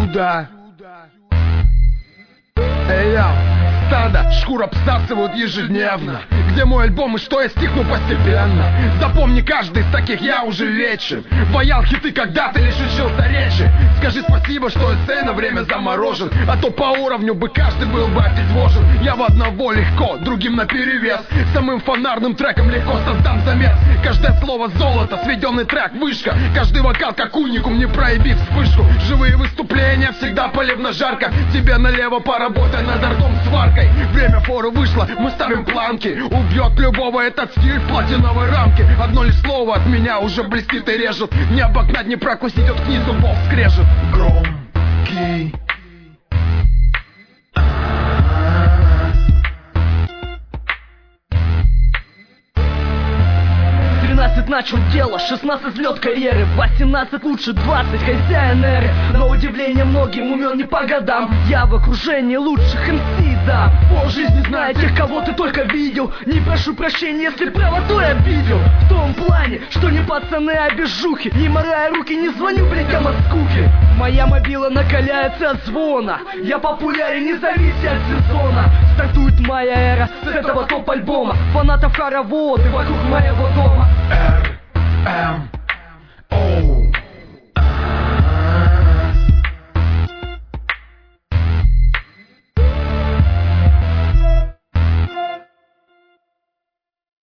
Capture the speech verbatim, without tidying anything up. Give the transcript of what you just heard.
отсюда. Эй, я, стадо, шкура обсасывают ежедневно. Где мой альбом и что я стихну постепенно? Запомни, каждый из таких я уже вечен. Ваял хиты, когда ты лишь учился речи. Скажи спасибо, что эссей на время заморожен, а то по уровню бы каждый был бы обезвожен. Я в одного легко, другим наперевес. Самым фонарным треком легко создам замес. Каждое слово золото, сведенный трек, вышка. Каждый вокал как уникум, не прояви вспышку. Живые выступления всегда полевно жарко. Тебе налево поработай над артом сваркой. Время форы вышло, мы ставим планки. Убьет любого этот стиль в платиновой рамке. Одно лишь слово от меня уже блестит и режет. Не обогнать, не прокусить, от книг зубов скрежет. Громкий. тринадцать начал дело, шестнадцать взлет карьеры, восемнадцать лучше, двадцать хозяин эры. На удивление многим умен не по годам. Я в окружении лучших эм си, да. Пол жизни знаю тех, кого ты только видел. Не прошу прощения, если правотой обидел. В том плане, что не пацаны, а безжухи. Не морая руки, не звоню блядям от скуки. Моя мобила накаляется от звона. Я популярен, не зависит от сезона. Стартует моя эра с этого топ-альбома. Фанатов хороводы вокруг моего дома. Р М